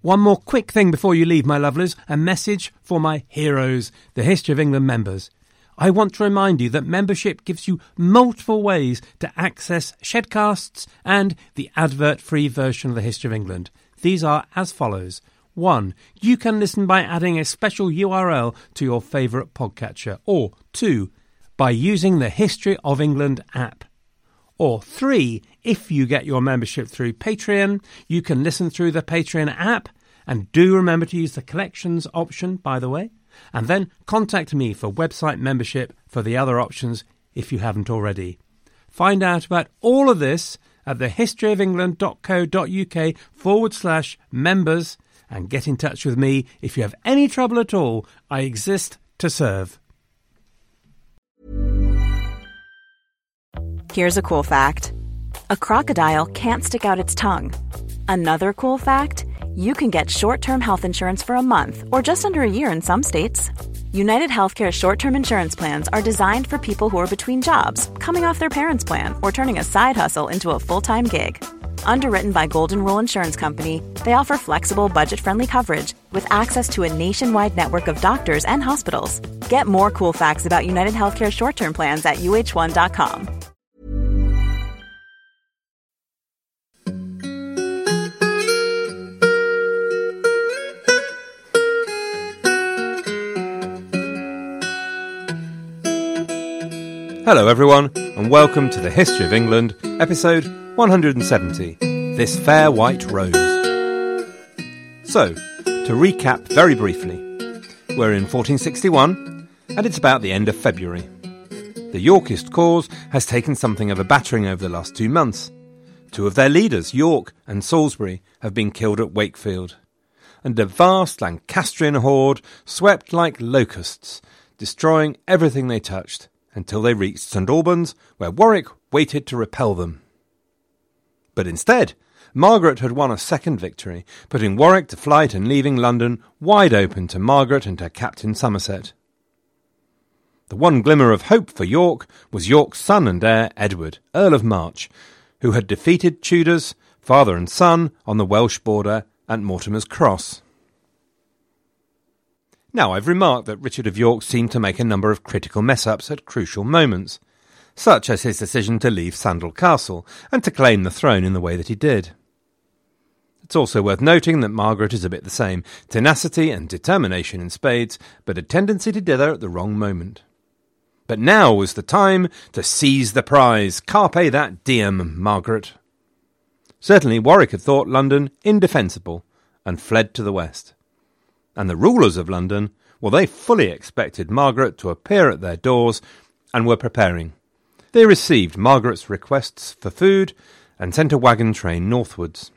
One more quick thing before you leave, my lovelies, a message for my heroes, the History of England members. I want to remind you that membership gives you multiple ways to access Shedcasts and the advert-free version of the History of England. These are as follows. 1. You can listen by adding a special URL to your favourite podcatcher. Or 2. By using the History of England app. Or 3. If you get your membership through Patreon, you can listen through the Patreon app. And do remember to use the collections option, by the way. And then contact me for website membership for the other options if you haven't already. Find out about all of this at thehistoryofengland.co.uk/members and get in touch with me if you have any trouble at all. I exist to serve. Here's a cool fact. A crocodile can't stick out its tongue. Another cool fact, you can get short-term health insurance for a month or just under a year in some states. United Healthcare short-term insurance plans are designed for people who are between jobs, coming off their parents' plan, or turning a side hustle into a full-time gig. Underwritten by Golden Rule Insurance Company, they offer flexible, budget-friendly coverage with access to a nationwide network of doctors and hospitals. Get more cool facts about United Healthcare short-term plans at uh1.com. Hello everyone, and welcome to the History of England, episode 170, This Fair White Rose. So, to recap very briefly, we're in 1461, and it's about the end of February. The Yorkist cause has taken something of a battering over the last 2 months. 2 of their leaders, York and Salisbury, have been killed at Wakefield, and a vast Lancastrian horde swept like locusts, destroying everything they touched, until they reached St Albans, where Warwick waited to repel them. But instead, Margaret had won a second victory, putting Warwick to flight and leaving London wide open to Margaret and her captain Somerset. The one glimmer of hope for York was York's son and heir, Edward, Earl of March, who had defeated Tudors, father and son, on the Welsh border at Mortimer's Cross. Now, I've remarked that Richard of York seemed to make a number of critical mess-ups at crucial moments, such as his decision to leave Sandal Castle and to claim the throne in the way that he did. It's also worth noting that Margaret is a bit the same, tenacity and determination in spades, but a tendency to dither at the wrong moment. But now was the time to seize the prize. Carpe that diem, Margaret. Certainly Warwick had thought London indefensible and fled to the west. And the rulers of London, well, they fully expected Margaret to appear at their doors and were preparing. They received Margaret's requests for food and sent a wagon train northwards.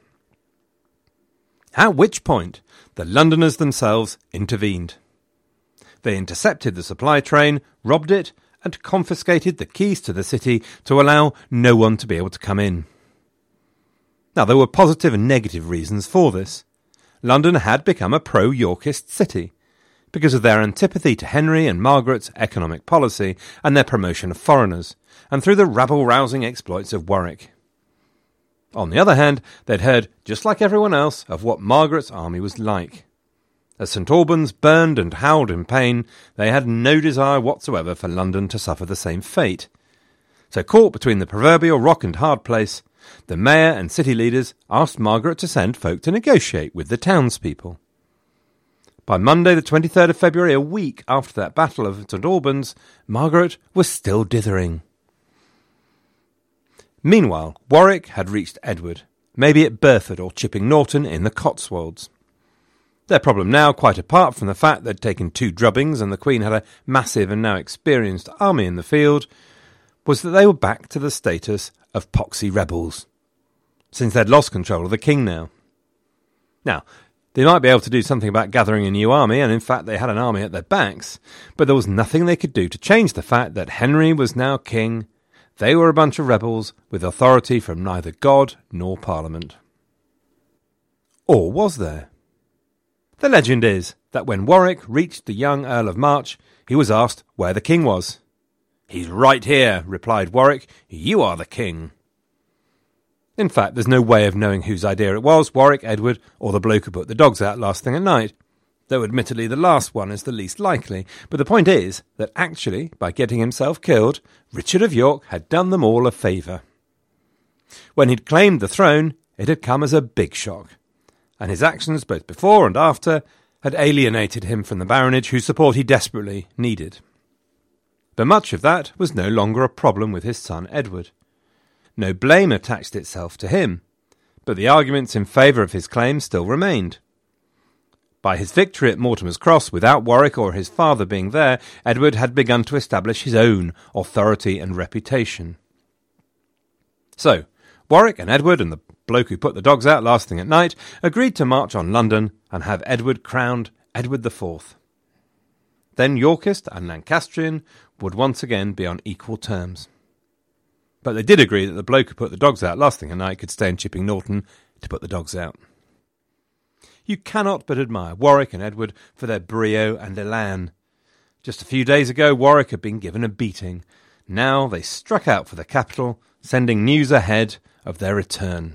At which point, the Londoners themselves intervened. They intercepted the supply train, robbed it, and confiscated the keys to the city to allow no one to be able to come in. Now, there were positive and negative reasons for this. London had become a pro-Yorkist city, because of their antipathy to Henry and Margaret's economic policy and their promotion of foreigners, and through the rabble-rousing exploits of Warwick. On the other hand, they'd heard, just like everyone else, of what Margaret's army was like. As St Albans burned and howled in pain, they had no desire whatsoever for London to suffer the same fate. So caught between the proverbial rock and hard place, the mayor and city leaders asked Margaret to send folk to negotiate with the townspeople. By Monday the 23rd of February, a week after that battle of St Albans, Margaret was still dithering. Meanwhile, Warwick had reached Edward, maybe at Burford or Chipping Norton in the Cotswolds. Their problem now, quite apart from the fact they'd taken 2 drubbings and the Queen had a massive and now experienced army in the field, was that they were back to the status of poxy rebels, since they'd lost control of the king now. Now, they might be able to do something about gathering a new army, and in fact they had an army at their backs, but there was nothing they could do to change the fact that Henry was now king. They were a bunch of rebels with authority from neither God nor Parliament. Or was there? The legend is that when Warwick reached the young Earl of March, he was asked where the king was. "He's right here," replied Warwick. "You are the king." In fact, there's no way of knowing whose idea it was, Warwick, Edward, or the bloke who put the dogs out last thing at night, though admittedly the last one is the least likely. But the point is that actually, by getting himself killed, Richard of York had done them all a favour. When he'd claimed the throne, it had come as a big shock, and his actions both before and after had alienated him from the baronage whose support he desperately needed. But much of that was no longer a problem with his son Edward. No blame attached itself to him, but the arguments in favour of his claim still remained. By his victory at Mortimer's Cross, without Warwick or his father being there, Edward had begun to establish his own authority and reputation. So, Warwick and Edward and the bloke who put the dogs out last thing at night agreed to march on London and have Edward crowned Edward IV. Then Yorkist and Lancastrian would once again be on equal terms. But they did agree that the bloke who put the dogs out last thing at night could stay in Chipping Norton to put the dogs out. You cannot but admire Warwick and Edward for their brio and elan. Just a few days ago, Warwick had been given a beating. Now they struck out for the capital, sending news ahead of their return.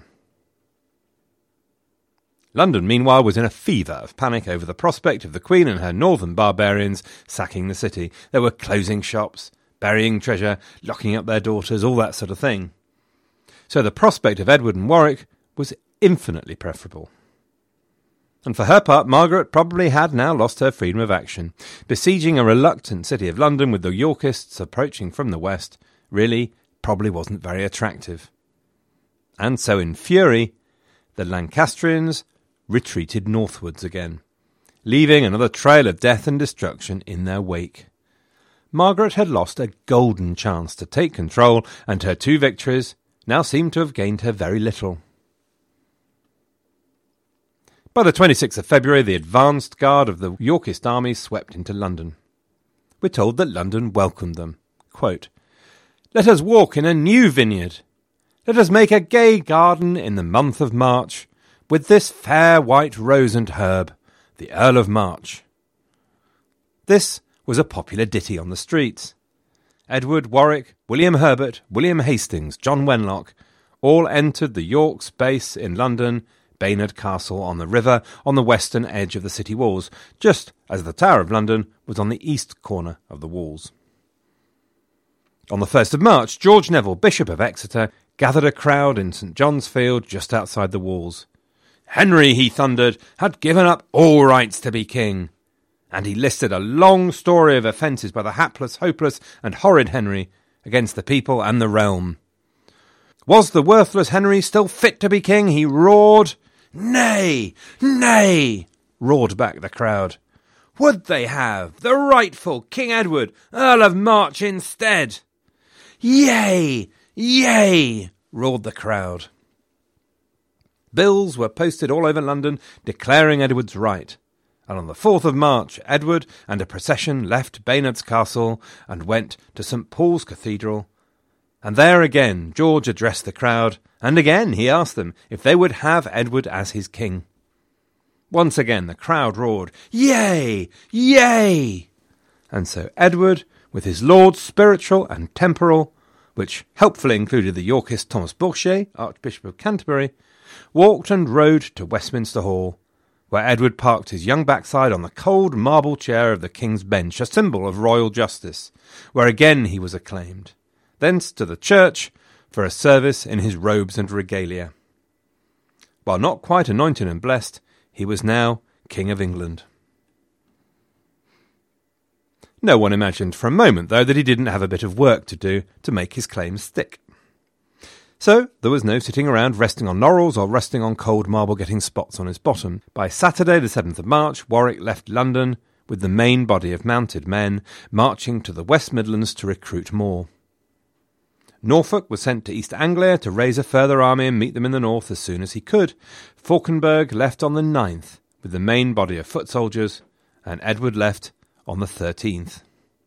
London, meanwhile, was in a fever of panic over the prospect of the Queen and her northern barbarians sacking the city. They were closing shops, burying treasure, locking up their daughters, all that sort of thing. So the prospect of Edward and Warwick was infinitely preferable. And for her part, Margaret probably had now lost her freedom of action. Besieging a reluctant city of London with the Yorkists approaching from the west really probably wasn't very attractive. And so in fury, the Lancastrians retreated northwards again, leaving another trail of death and destruction in their wake. Margaret had lost a golden chance to take control, and her two victories now seemed to have gained her very little. By the 26th of February, the advanced guard of the Yorkist army swept into London. We're told that London welcomed them. Quote, "Let us walk in a new vineyard. Let us make a gay garden in the month of March, with this fair white rose and herb, the Earl of March." This was a popular ditty on the streets. Edward, Warwick, William Herbert, William Hastings, John Wenlock all entered the York's base in London, Baynard Castle on the river, on the western edge of the city walls, just as the Tower of London was on the east corner of the walls. On the 1st of March, George Neville, Bishop of Exeter, gathered a crowd in St. John's Field just outside the walls. Henry, he thundered, had given up all rights to be king, and he listed a long story of offences by the hapless, hopeless, and horrid Henry against the people and the realm. Was the worthless Henry still fit to be king? He roared. "Nay, nay," roared back the crowd. "Would they have the rightful King Edward, Earl of March, instead?" "Yea, yea," roared the crowd. Bills were posted all over London declaring Edward's right, and on the 4th of March, Edward and a procession left Baynard's Castle and went to St. Paul's Cathedral, and there again George addressed the crowd, and again he asked them if they would have Edward as his king. Once again the crowd roared, "Yea, yea!" And so Edward, with his lords spiritual and temporal, which helpfully included the Yorkist Thomas Bourchier, Archbishop of Canterbury, walked and rode to Westminster Hall, where Edward parked his young backside on the cold marble chair of the King's Bench, a symbol of royal justice, where again he was acclaimed, thence to the church for a service in his robes and regalia. While not quite anointed and blessed, he was now King of England. No one imagined for a moment, though, that he didn't have a bit of work to do to make his claims stick. So there was no sitting around resting on laurels or resting on cold marble getting spots on his bottom. By Saturday the 7th of March, Warwick left London with the main body of mounted men, marching to the West Midlands to recruit more. Norfolk was sent to East Anglia to raise a further army and meet them in the north as soon as he could. Falkenberg left on the 9th with the main body of foot soldiers, and Edward left on the 13th.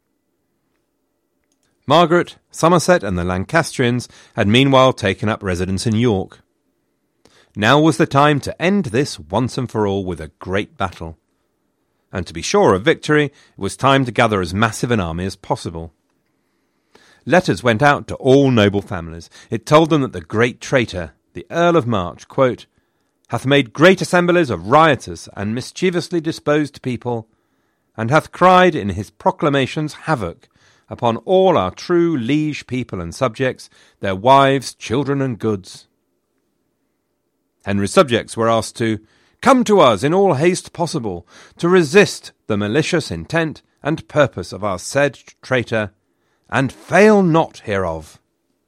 Margaret, Somerset and the Lancastrians had meanwhile taken up residence in York. Now was the time to end this once and for all with a great battle. And to be sure of victory, it was time to gather as massive an army as possible. Letters went out to all noble families. It told them that the great traitor, the Earl of March, quote, hath made great assemblies of riotous and mischievously disposed people, and hath cried in his proclamations havoc upon all our true liege people and subjects, their wives, children, and goods. Henry's subjects were asked to come to us in all haste possible, to resist the malicious intent and purpose of our said traitor, and fail not hereof.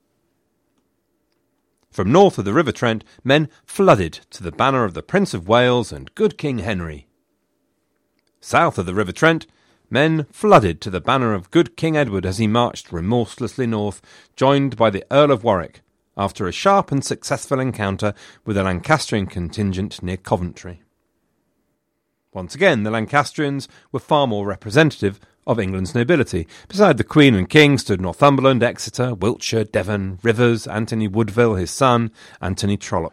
From north of the River Trent, men flooded to the banner of the Prince of Wales and good King Henry. South of the River Trent, men flooded to the banner of good King Edward as he marched remorselessly north, joined by the Earl of Warwick, after a sharp and successful encounter with a Lancastrian contingent near Coventry. Once again, the Lancastrians were far more representative of England's nobility. Beside the Queen and King stood Northumberland, Exeter, Wiltshire, Devon, Rivers, Anthony Woodville, his son, Anthony Trollope.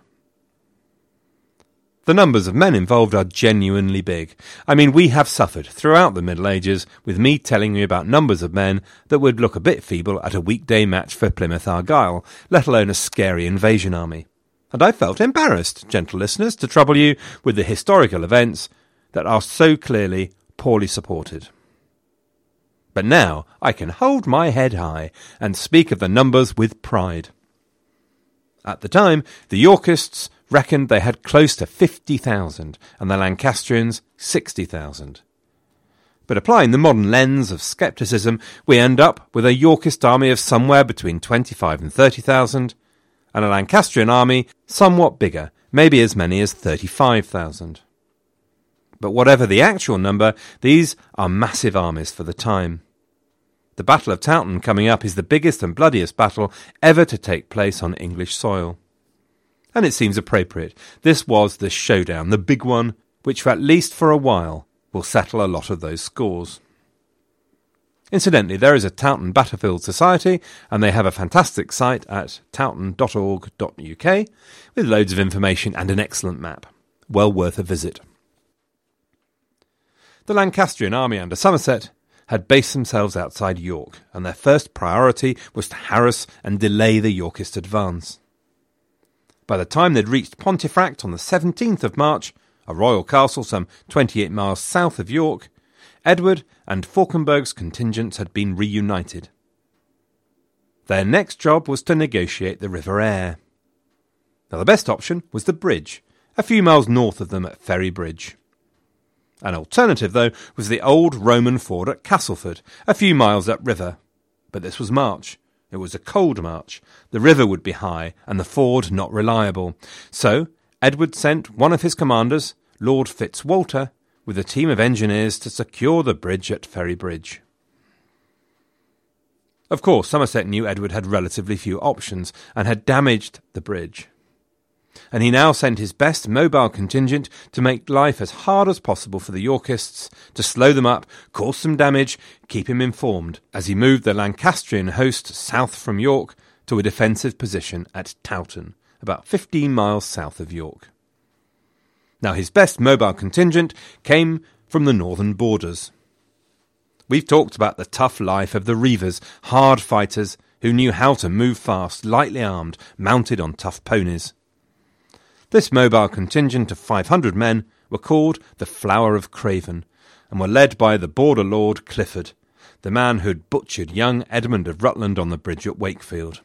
The numbers of men involved are genuinely big. I mean, we have suffered throughout the Middle Ages with me telling you about numbers of men that would look a bit feeble at a weekday match for Plymouth Argyle, let alone a scary invasion army. And I felt embarrassed, gentle listeners, to trouble you with the historical events that are so clearly poorly supported. But now I can hold my head high and speak of the numbers with pride. At the time, the Yorkists reckoned they had close to 50,000 and the Lancastrians 60,000. But applying the modern lens of scepticism, we end up with a Yorkist army of somewhere between 25 and 30,000 and a Lancastrian army somewhat bigger, maybe as many as 35,000. But whatever the actual number, these are massive armies for the time. The Battle of Towton coming up is the biggest and bloodiest battle ever to take place on English soil. And it seems appropriate. This was the showdown, the big one, which for at least for a while will settle a lot of those scores. Incidentally, there is a Towton Battlefield Society, and they have a fantastic site at towton.org.uk with loads of information and an excellent map. Well worth a visit. The Lancastrian army under Somerset had based themselves outside York, and their first priority was to harass and delay the Yorkist advance. By the time they'd reached Pontefract on the 17th of March, a royal castle some 28 miles south of York, Edward and Fauconberg's contingents had been reunited. Their next job was to negotiate the River Aire. Now the best option was the bridge, a few miles north of them at Ferry Bridge. An alternative, though, was the old Roman ford at Castleford, a few miles upriver. But this was March. It was a cold March. The river would be high, and the ford not reliable. So Edward sent one of his commanders, Lord Fitzwalter, with a team of engineers to secure the bridge at Ferry Bridge. Of course, Somerset knew Edward had relatively few options, and had damaged the bridge. And he now sent his best mobile contingent to make life as hard as possible for the Yorkists, to slow them up, cause some damage, keep him informed, as he moved the Lancastrian host south from York to a defensive position at Towton, about 15 miles south of York. Now his best mobile contingent came from the northern borders. We've talked about the tough life of the Reivers, hard fighters who knew how to move fast, lightly armed, mounted on tough ponies. This mobile contingent of 500 men were called the Flower of Craven, and were led by the border lord Clifford, the man who had butchered young Edmund of Rutland on the bridge at Wakefield.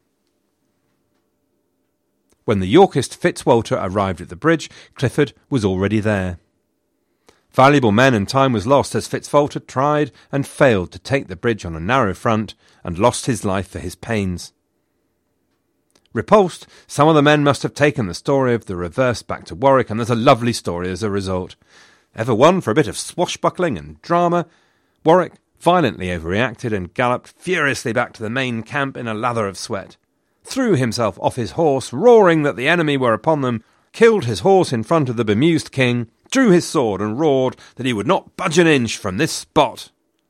When the Yorkist Fitzwalter arrived at the bridge, Clifford was already there. Valuable men and time was lost as Fitzwalter tried and failed to take the bridge on a narrow front and lost his life for his pains. Repulsed, some of the men must have taken the story of the reverse back to Warwick, and there's a lovely story as a result. Ever one for a bit of swashbuckling and drama, Warwick violently overreacted and galloped furiously back to the main camp in a lather of sweat, threw himself off his horse, roaring that the enemy were upon them, killed his horse in front of the bemused king, drew his sword and roared that he would not budge an inch from this spot.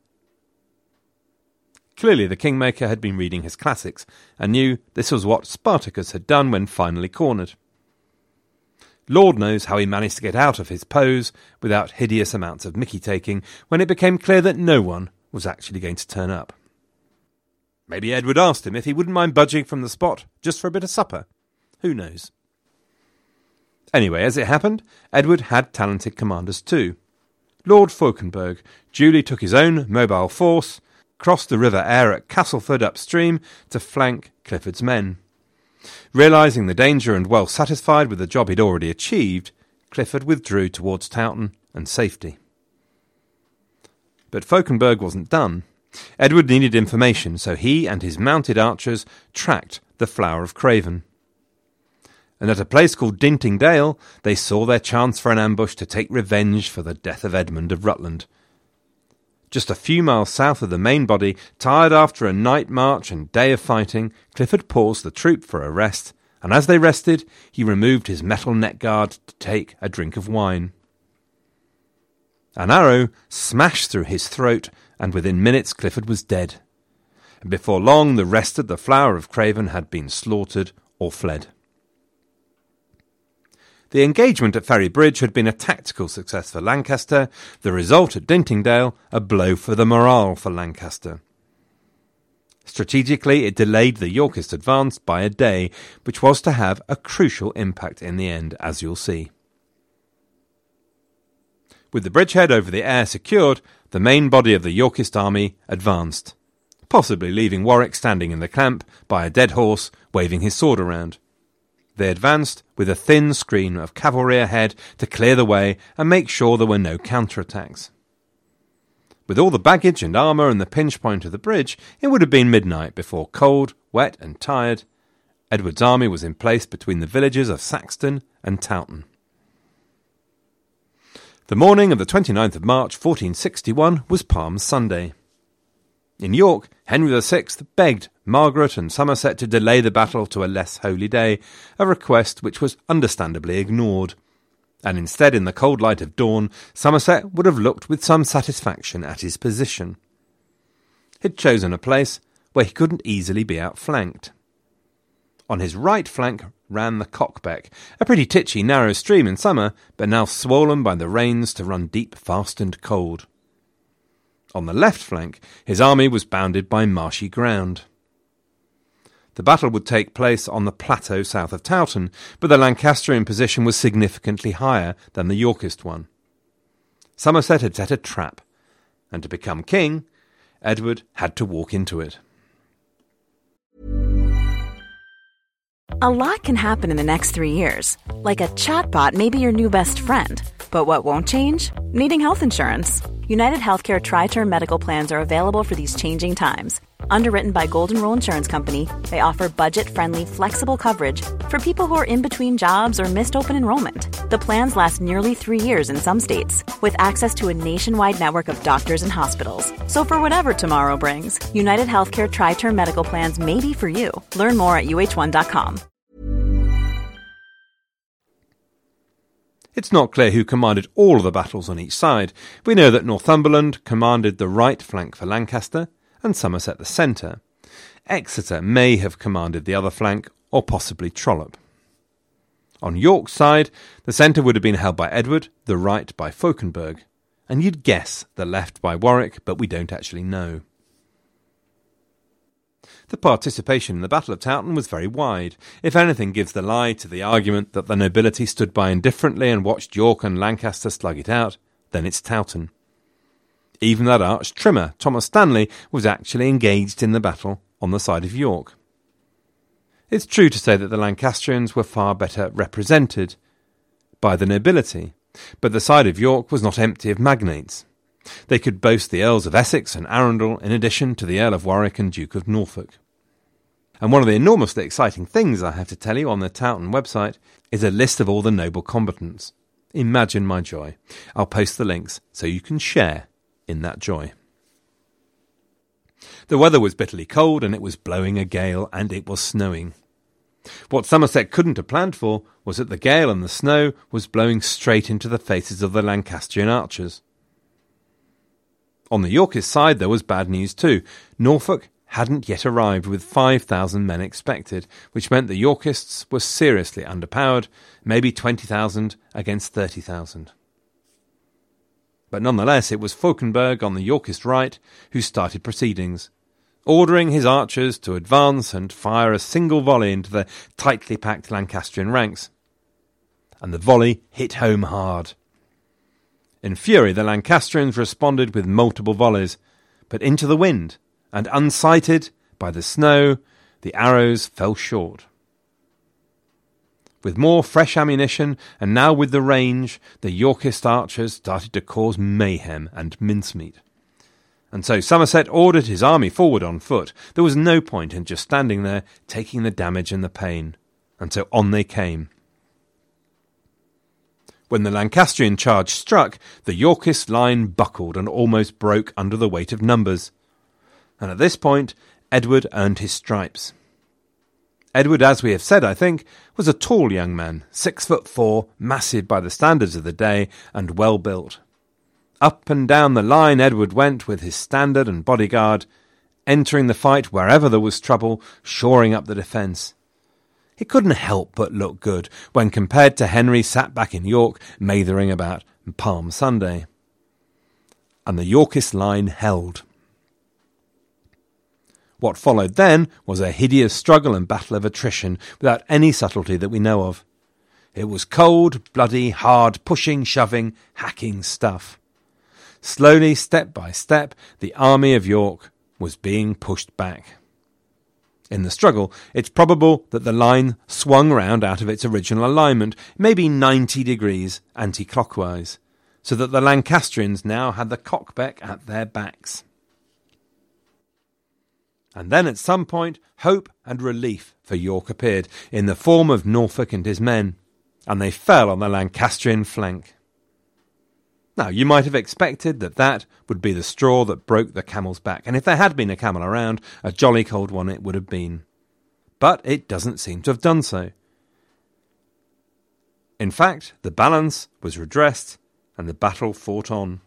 Clearly the Kingmaker had been reading his classics, and knew this was what Spartacus had done when finally cornered. Lord knows how he managed to get out of his pose without hideous amounts of mickey-taking when it became clear that no one was actually going to turn up. Maybe Edward asked him if he wouldn't mind budging from the spot just for a bit of supper. Who knows? Anyway, as it happened, Edward had talented commanders too. Lord Fauconberg duly took his own mobile force, crossed the River Aire at Castleford upstream to flank Clifford's men. Realising the danger and well satisfied with the job he'd already achieved, Clifford withdrew towards Towton and safety. But Fauconberg wasn't done. Edward needed information, so he and his mounted archers tracked the Flower of Craven. And at a place called Dinting Dale, they saw their chance for an ambush to take revenge for the death of Edmund of Rutland. Just a few miles south of the main body, tired after a night march and day of fighting, Clifford paused the troop for a rest, and as they rested, he removed his metal neck guard to take a drink of wine. An arrow smashed through his throat, and within minutes Clifford was dead. And before long the rest of the Flower of Craven had been slaughtered or fled. The engagement at Ferry Bridge had been a tactical success for Lancaster, the result at Dintingdale a blow for the morale for Lancaster. Strategically, it delayed the Yorkist advance by a day, which was to have a crucial impact in the end, as you'll see. With the bridgehead over the Aire secured, the main body of the Yorkist army advanced, possibly leaving Warwick standing in the camp by a dead horse, waving his sword around. They advanced with a thin screen of cavalry ahead to clear the way and make sure there were no counterattacks. With all the baggage and armour and the pinch point of the bridge, it would have been midnight before, cold, wet and tired, Edward's army was in place between the villages of Saxton and Towton. The morning of the 29th of March 1461 was Palm Sunday. In York, Henry VI begged Margaret and Somerset to delay the battle to a less holy day, a request which was understandably ignored. And instead, in the cold light of dawn, Somerset would have looked with some satisfaction at his position. He'd chosen a place where he couldn't easily be outflanked. On his right flank ran the Cockbeck, a pretty titchy narrow stream in summer, but now swollen by the rains to run deep, fast and cold. On the left flank, his army was bounded by marshy ground. The battle would take place on the plateau south of Towton, but the Lancastrian position was significantly higher than the Yorkist one. Somerset had set a trap, and to become king, Edward had to walk into it. A lot can happen in the next 3 years. Like a chatbot may be your new best friend. But what won't change? Needing health insurance. United Healthcare Tri-Term Medical Plans are available for these changing times. Underwritten by Golden Rule Insurance Company, they offer budget-friendly, flexible coverage for people who are in between jobs or missed open enrollment. The plans last nearly 3 years in some states, with access to a nationwide network of doctors and hospitals. So for whatever tomorrow brings, United Healthcare Tri-Term Medical Plans may be for you. Learn more at uh1.com. It's not clear who commanded all of the battles on each side. We know that Northumberland commanded the right flank for Lancaster, and Somerset the centre. Exeter may have commanded the other flank, or possibly Trollope. On York's side, the centre would have been held by Edward, the right by Fauconberg, and you'd guess the left by Warwick, but we don't actually know. The participation in the Battle of Towton was very wide. If anything gives the lie to the argument that the nobility stood by indifferently and watched York and Lancaster slug it out, then it's Towton. Even that arch-trimmer, Thomas Stanley, was actually engaged in the battle on the side of York. It's true to say that the Lancastrians were far better represented by the nobility, but the side of York was not empty of magnates. They could boast the Earls of Essex and Arundel in addition to the Earl of Warwick and Duke of Norfolk. And one of the enormously exciting things I have to tell you on the Towton website is a list of all the noble combatants. Imagine my joy. I'll post the links so you can share in that joy. The weather was bitterly cold and it was blowing a gale and it was snowing. What Somerset couldn't have planned for was that the gale and the snow was blowing straight into the faces of the Lancastrian archers. On the Yorkist side there was bad news too. Norfolk hadn't yet arrived with 5,000 men expected, which meant the Yorkists were seriously underpowered, maybe 20,000 against 30,000. But nonetheless it was Fauconberg on the Yorkist right who started proceedings, ordering his archers to advance and fire a single volley into the tightly packed Lancastrian ranks. and the volley hit home hard. In fury, the Lancastrians responded with multiple volleys, but into the wind, and unsighted by the snow, the arrows fell short. With more fresh ammunition, and now with the range, the Yorkist archers started to cause mayhem and mincemeat. And so Somerset ordered his army forward on foot. There was no point in just standing there, taking the damage and the pain. And so on they came. When the Lancastrian charge struck, the Yorkist line buckled and almost broke under the weight of numbers. And at this point, Edward earned his stripes. Edward, as we have said, I think, was a tall young man, 6'4", massive by the standards of the day, and well built. Up and down the line Edward went with his standard and bodyguard, entering the fight wherever there was trouble, shoring up the defence. He couldn't help but look good when compared to Henry sat back in York, mathering about Palm Sunday. And the Yorkist line held. What followed then was a hideous struggle and battle of attrition without any subtlety that we know of. It was cold, bloody, hard, pushing, shoving, hacking stuff. Slowly, step by step, the army of York was being pushed back. In the struggle, it's probable that the line swung round out of its original alignment, maybe 90 degrees anti-clockwise, so that the Lancastrians now had the cockbeck at their backs. And then at some point, hope and relief for York appeared, in the form of Norfolk and his men, and they fell on the Lancastrian flank. Now, you might have expected that would be the straw that broke the camel's back, and if there had been a camel around, a jolly cold one it would have been. But it doesn't seem to have done so. In fact, the balance was redressed, and the battle fought on.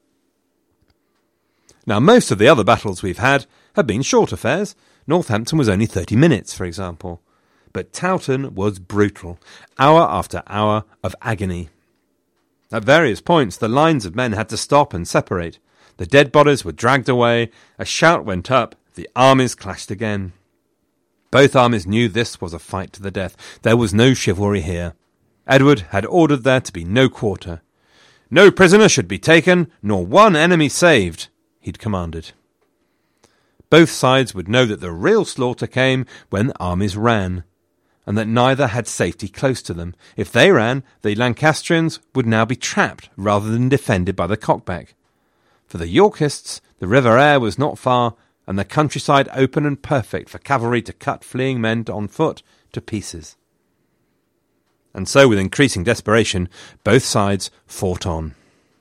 Now, most of the other battles we've had have been short affairs. Northampton was only 30 minutes, for example. But Towton was brutal, hour after hour of agony. At various points, the lines of men had to stop and separate. The dead bodies were dragged away, a shout went up, the armies clashed again. Both armies knew this was a fight to the death. There was no chivalry here. Edward had ordered there to be no quarter. No prisoner should be taken, nor one enemy saved, he'd commanded. Both sides would know that the real slaughter came when armies ran, and that neither had safety close to them. If they ran, the Lancastrians would now be trapped rather than defended by the cockback. For the Yorkists, the River Aire was not far, and the countryside open and perfect for cavalry to cut fleeing men on foot to pieces. And so, with increasing desperation, both sides fought on.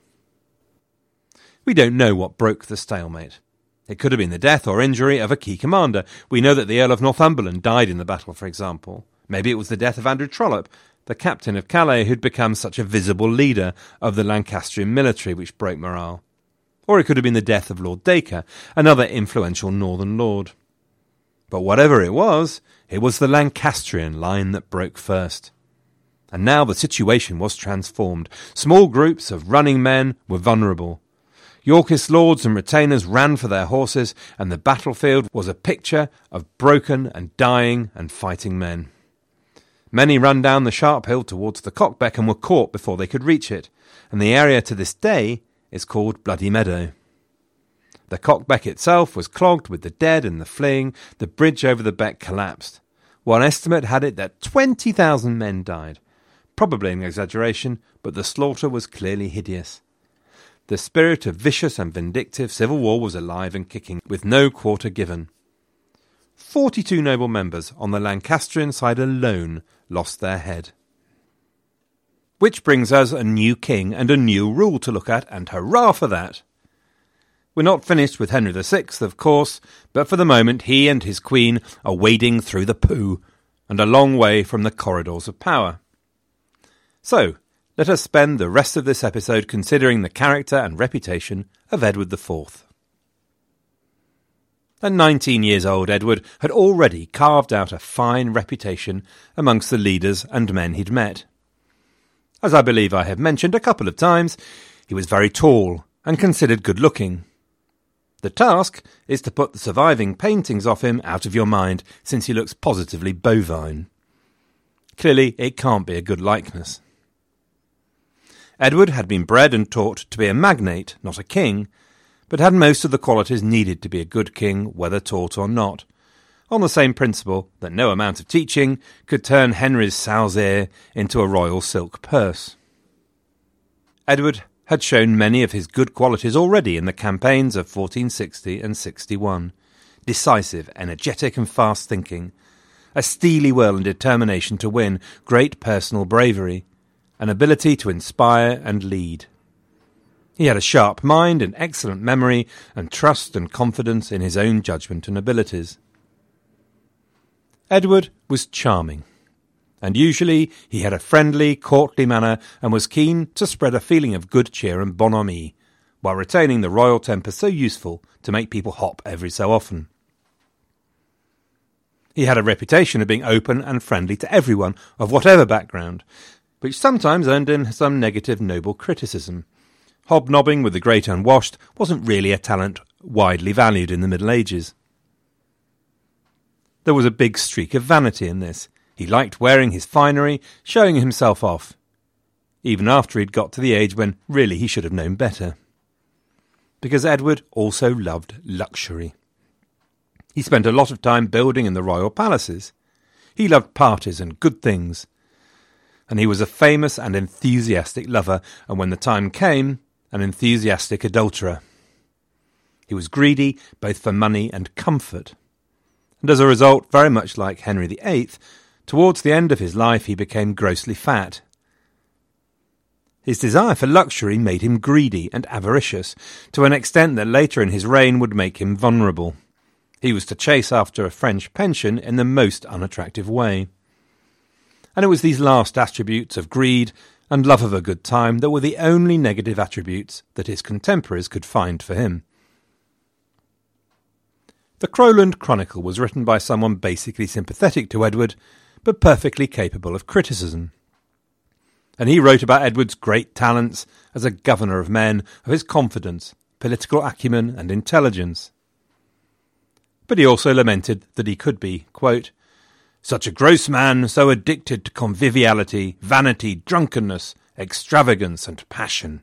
We don't know what broke the stalemate. It could have been the death or injury of a key commander. We know that the Earl of Northumberland died in the battle, for example. Maybe it was the death of Andrew Trollope, the captain of Calais, who'd become such a visible leader of the Lancastrian military, which broke morale. Or it could have been the death of Lord Dacre, another influential northern lord. But whatever it was the Lancastrian line that broke first. And now the situation was transformed. Small groups of running men were vulnerable. Yorkist lords and retainers ran for their horses, and the battlefield was a picture of broken and dying and fighting men. Many ran down the sharp hill towards the Cockbeck and were caught before they could reach it, and the area to this day is called Bloody Meadow. The Cockbeck itself was clogged with the dead and the fleeing. The bridge over the beck collapsed. One estimate had it that 20,000 men died. Probably an exaggeration, but the slaughter was clearly hideous. The spirit of vicious and vindictive civil war was alive and kicking, with no quarter given. 42 noble members on the Lancastrian side alone lost their head. Which brings us a new king and a new rule to look at, and hurrah for that! We're not finished with Henry VI, of course, but for the moment he and his queen are wading through the poo, and a long way from the corridors of power. So, let us spend the rest of this episode considering the character and reputation of Edward IV. At 19 years old, Edward had already carved out a fine reputation amongst the leaders and men he'd met. As I believe I have mentioned a couple of times, he was very tall and considered good-looking. The task is to put the surviving paintings of him out of your mind, since he looks positively bovine. Clearly, it can't be a good likeness. Edward had been bred and taught to be a magnate, not a king, but had most of the qualities needed to be a good king, whether taught or not, on the same principle that no amount of teaching could turn Henry's sow's ear into a royal silk purse. Edward had shown many of his good qualities already in the campaigns of 1460 and 61. Decisive, energetic and fast-thinking, a steely will and determination to win, great personal bravery, an ability to inspire and lead. He had a sharp mind, an excellent memory, and trust and confidence in his own judgment and abilities. Edward was charming, and usually he had a friendly, courtly manner and was keen to spread a feeling of good cheer and bonhomie, while retaining the royal temper so useful to make people hop every so often. He had a reputation of being open and friendly to everyone, of whatever background, which sometimes earned him some negative noble criticism. Hobnobbing with the great unwashed wasn't really a talent widely valued in the Middle Ages. There was a big streak of vanity in this. He liked wearing his finery, showing himself off, even after he'd got to the age when really he should have known better. Because Edward also loved luxury. He spent a lot of time building in the royal palaces. He loved parties and good things. And he was a famous and enthusiastic lover, and when the time came, an enthusiastic adulterer. He was greedy both for money and comfort. And as a result, very much like Henry VIII, towards the end of his life he became grossly fat. His desire for luxury made him greedy and avaricious, to an extent that later in his reign would make him vulnerable. He was to chase after a French pension in the most unattractive way. And it was these last attributes of greed and love of a good time that were the only negative attributes that his contemporaries could find for him. The Crowland Chronicle was written by someone basically sympathetic to Edward, but perfectly capable of criticism. And he wrote about Edward's great talents as a governor of men, of his confidence, political acumen and intelligence. But he also lamented that he could be, quote, such a gross man, so addicted to conviviality, vanity, drunkenness, extravagance and passion.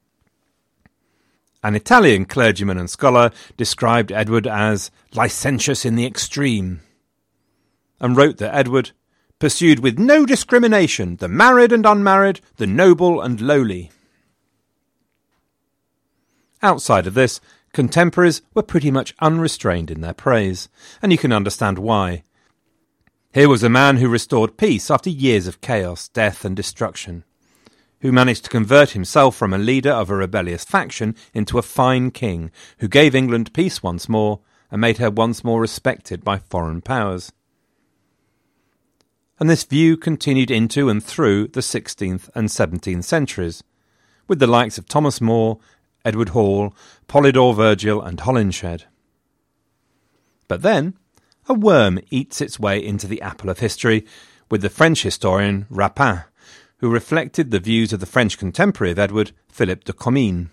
An Italian clergyman and scholar described Edward as licentious in the extreme, and wrote that Edward pursued with no discrimination the married and unmarried, the noble and lowly. Outside of this, contemporaries were pretty much unrestrained in their praise, and you can understand why. Here was a man who restored peace after years of chaos, death and destruction, who managed to convert himself from a leader of a rebellious faction into a fine king, who gave England peace once more and made her once more respected by foreign powers. And this view continued into and through the 16th and 17th centuries, with the likes of Thomas More, Edward Hall, Polydore Vergil and Holinshed. But then, a worm eats its way into the apple of history with the French historian Rapin, who reflected the views of the French contemporary of Edward, Philip de Comines.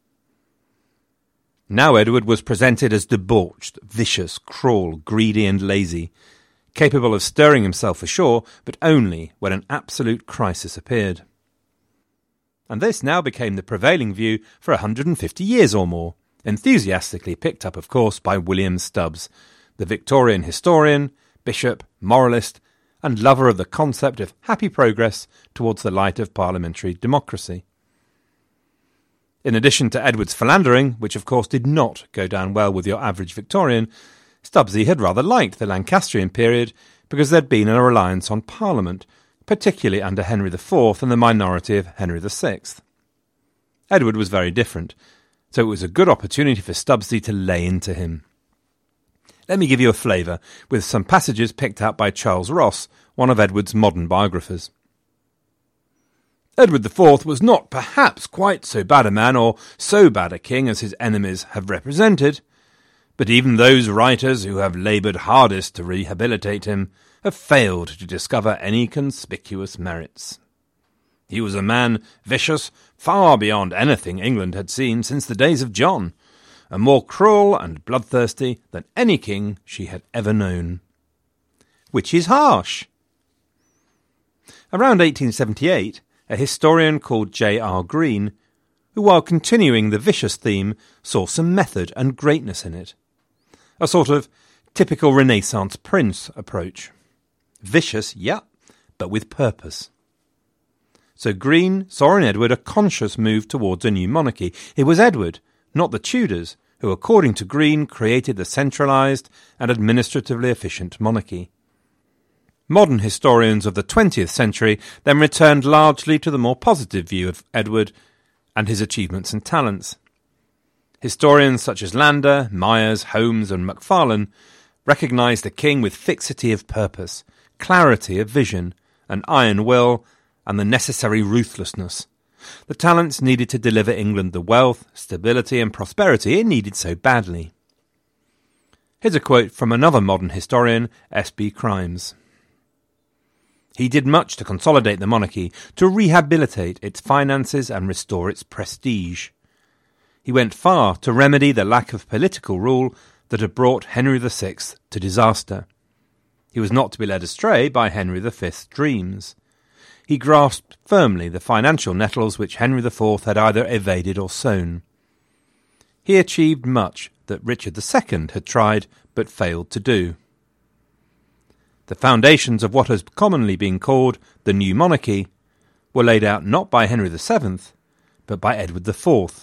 Now Edward was presented as debauched, vicious, cruel, greedy and lazy, capable of stirring himself ashore, but only when an absolute crisis appeared. And this now became the prevailing view for 150 years or more, enthusiastically picked up, of course, by William Stubbs, the Victorian historian, bishop, moralist, and lover of the concept of happy progress towards the light of parliamentary democracy. In addition to Edward's philandering, which of course did not go down well with your average Victorian, Stubbsy had rather liked the Lancastrian period because there had been a reliance on Parliament, particularly under Henry IV and the minority of Henry VI. Edward was very different, so it was a good opportunity for Stubbsy to lay into him. Let me give you a flavour with some passages picked out by Charles Ross, one of Edward's modern biographers. Edward IV was not perhaps quite so bad a man or so bad a king as his enemies have represented, but even those writers who have laboured hardest to rehabilitate him have failed to discover any conspicuous merits. He was a man vicious far beyond anything England had seen since the days of John, and more cruel and bloodthirsty than any king she had ever known. Which is harsh. Around 1878, a historian called J.R. Green, who, while continuing the vicious theme, saw some method and greatness in it. A sort of typical Renaissance prince approach. Vicious, yeah, but with purpose. So Green saw in Edward a conscious move towards a new monarchy. It was Edward, not the Tudors, who, according to Green, created the centralised and administratively efficient monarchy. Modern historians of the 20th century then returned largely to the more positive view of Edward and his achievements and talents. Historians such as Landor, Myers, Holmes and Macfarlane recognised the king with fixity of purpose, clarity of vision, an iron will, and the necessary ruthlessness, the talents needed to deliver England the wealth, stability and prosperity it needed so badly. Here's a quote from another modern historian, S.B. Crimes. He did much to consolidate the monarchy, to rehabilitate its finances and restore its prestige. He went far to remedy the lack of political rule that had brought Henry VI to disaster. He was not to be led astray by Henry V's dreams. He grasped firmly the financial nettles which Henry IV had either evaded or sown. He achieved much that Richard II had tried but failed to do. The foundations of what has commonly been called the new monarchy were laid out not by Henry VII, but by Edward IV.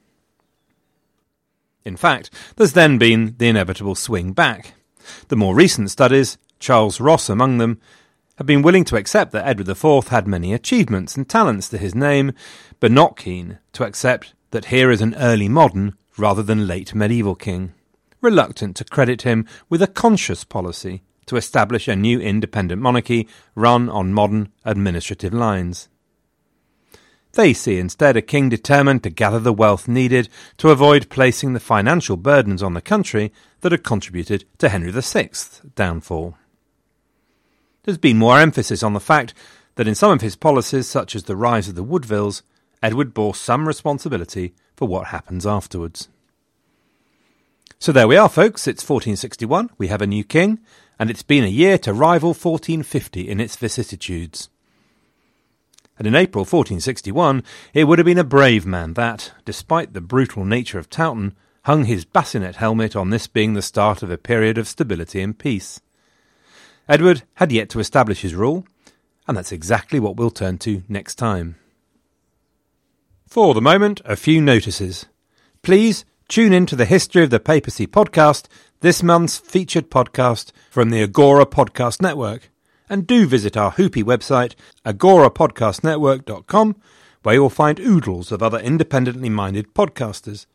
In fact, there's then been the inevitable swing back. The more recent studies, Charles Ross among them, have been willing to accept that Edward IV had many achievements and talents to his name, but not keen to accept that here is an early modern rather than late medieval king, reluctant to credit him with a conscious policy to establish a new independent monarchy run on modern administrative lines. They see instead a king determined to gather the wealth needed to avoid placing the financial burdens on the country that had contributed to Henry VI's downfall. There's been more emphasis on the fact that in some of his policies, such as the rise of the Woodvilles, Edward bore some responsibility for what happens afterwards. So there we are, folks. It's 1461, we have a new king, and it's been a year to rival 1450 in its vicissitudes. And in April 1461, it would have been a brave man that, despite the brutal nature of Towton, hung his bassinet helmet on this being the start of a period of stability and peace. Edward had yet to establish his rule, and that's exactly what we'll turn to next time. For the moment, a few notices. Please tune in to the History of the Papacy podcast, this month's featured podcast from the Agora Podcast Network, and do visit our Hoopy website, agorapodcastnetwork.com, where you will find oodles of other independently minded podcasters.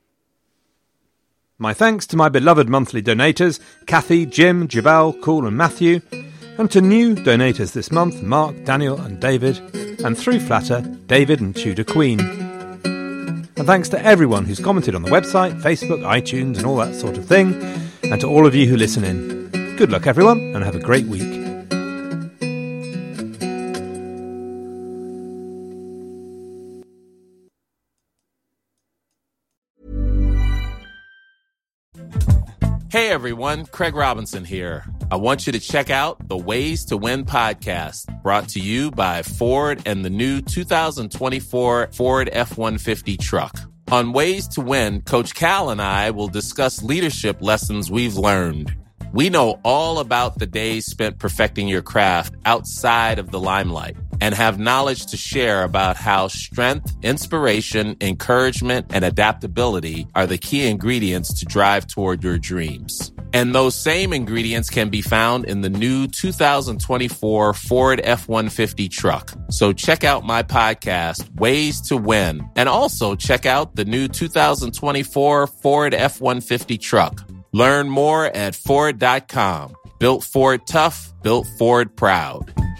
My thanks to my beloved monthly donators, Kathy, Jim, Jabal, Cool and Matthew, and to new donators this month, Mark, Daniel and David, and through Flatter, David and Tudor Queen. And thanks to everyone who's commented on the website, Facebook, iTunes and all that sort of thing, and to all of you who listen in. Good luck everyone, and have a great week. Hey everyone, Craig Robinson here. I want you to check out the Ways to Win podcast, brought to you by Ford and the new 2024 Ford F-150 truck. On Ways to Win, Coach Cal and I will discuss leadership lessons we've learned. We know all about the days spent perfecting your craft outside of the limelight and have knowledge to share about how strength, inspiration, encouragement, and adaptability are the key ingredients to drive toward your dreams. And those same ingredients can be found in the new 2024 Ford F-150 truck. So check out my podcast, Ways to Win, and also check out the new 2024 Ford F-150 truck. Learn more at Ford.com. Built Ford tough, built Ford proud.